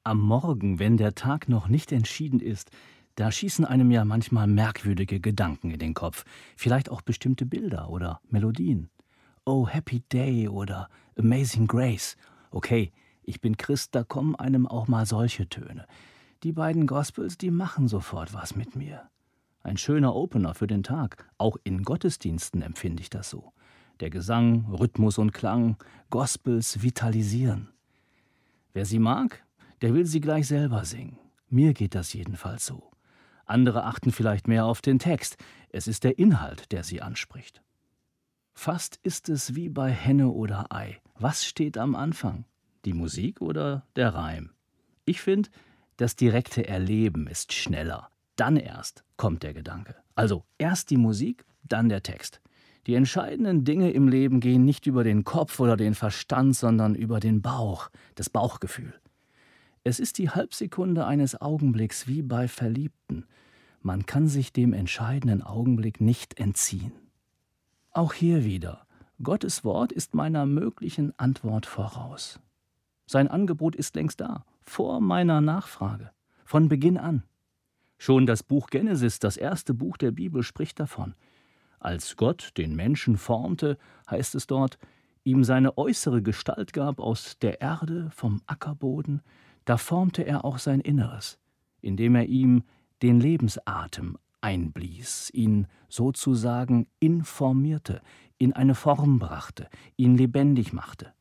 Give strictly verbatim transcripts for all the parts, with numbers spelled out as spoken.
Am Morgen, wenn der Tag noch nicht entschieden ist, da schießen einem ja manchmal merkwürdige Gedanken in den Kopf. Vielleicht auch bestimmte Bilder oder Melodien. Oh, Happy Day oder Amazing Grace. Okay, ich bin Christ, da kommen einem auch mal solche Töne. Die beiden Gospels, die machen sofort was mit mir. Ein schöner Opener für den Tag. Auch in Gottesdiensten empfinde ich das so. Der Gesang, Rhythmus und Klang, Gospels vitalisieren. Wer sie mag, der will sie gleich selber singen. Mir geht das jedenfalls so. Andere achten vielleicht mehr auf den Text. Es ist der Inhalt, der sie anspricht. Fast ist es wie bei Henne oder Ei. Was steht am Anfang? Die Musik oder der Reim? Ich finde, das direkte Erleben ist schneller. Dann erst kommt der Gedanke. Also erst die Musik, dann der Text. Die entscheidenden Dinge im Leben gehen nicht über den Kopf oder den Verstand, sondern über den Bauch, das Bauchgefühl. Es ist die Halbsekunde eines Augenblicks wie bei Verliebten. Man kann sich dem entscheidenden Augenblick nicht entziehen. Auch hier wieder, Gottes Wort ist meiner möglichen Antwort voraus. Sein Angebot ist längst da, vor meiner Nachfrage, von Beginn an. Schon das Buch Genesis, das erste Buch der Bibel, spricht davon. Als Gott den Menschen formte, heißt es dort, ihm seine äußere Gestalt gab aus der Erde, vom Ackerboden, da formte er auch sein Inneres, indem er ihm den Lebensatem einblies, ihn sozusagen informierte, in eine Form brachte, ihn lebendig machte.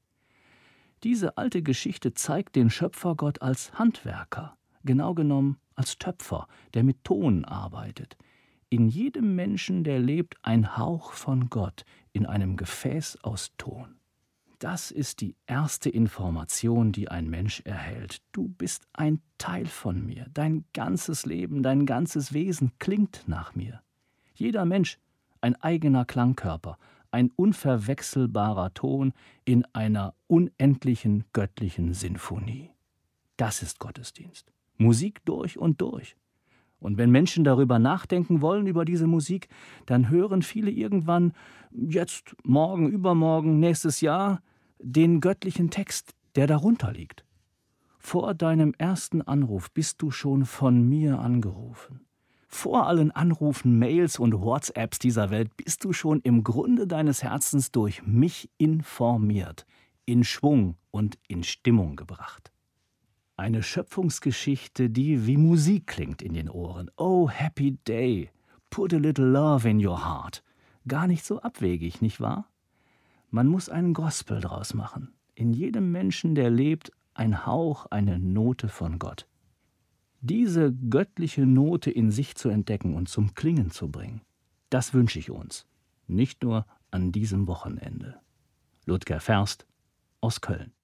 Diese alte Geschichte zeigt den Schöpfergott als Handwerker, genau genommen als Töpfer, der mit Ton arbeitet. In jedem Menschen, der lebt, ein Hauch von Gott in einem Gefäß aus Ton. Das ist die erste Information, die ein Mensch erhält. Du bist ein Teil von mir. Dein ganzes Leben, dein ganzes Wesen klingt nach mir. Jeder Mensch ein eigener Klangkörper, ein unverwechselbarer Ton in einer unendlichen göttlichen Sinfonie. Das ist Gottesdienst. Musik durch und durch. Und wenn Menschen darüber nachdenken wollen, über diese Musik, dann hören viele irgendwann, jetzt, morgen, übermorgen, nächstes Jahr, den göttlichen Text, der darunter liegt. Vor deinem ersten Anruf bist du schon von mir angerufen. Vor allen Anrufen, Mails und WhatsApps dieser Welt bist du schon im Grunde deines Herzens durch mich informiert, in Schwung und in Stimmung gebracht. Eine Schöpfungsgeschichte, die wie Musik klingt in den Ohren. Oh, happy day, put a little love in your heart. Gar nicht so abwegig, nicht wahr? Man muss einen Gospel draus machen. In jedem Menschen, der lebt, ein Hauch, eine Note von Gott. Diese göttliche Note in sich zu entdecken und zum Klingen zu bringen, das wünsche ich uns. Nicht nur an diesem Wochenende. Ludger Ferst aus Köln.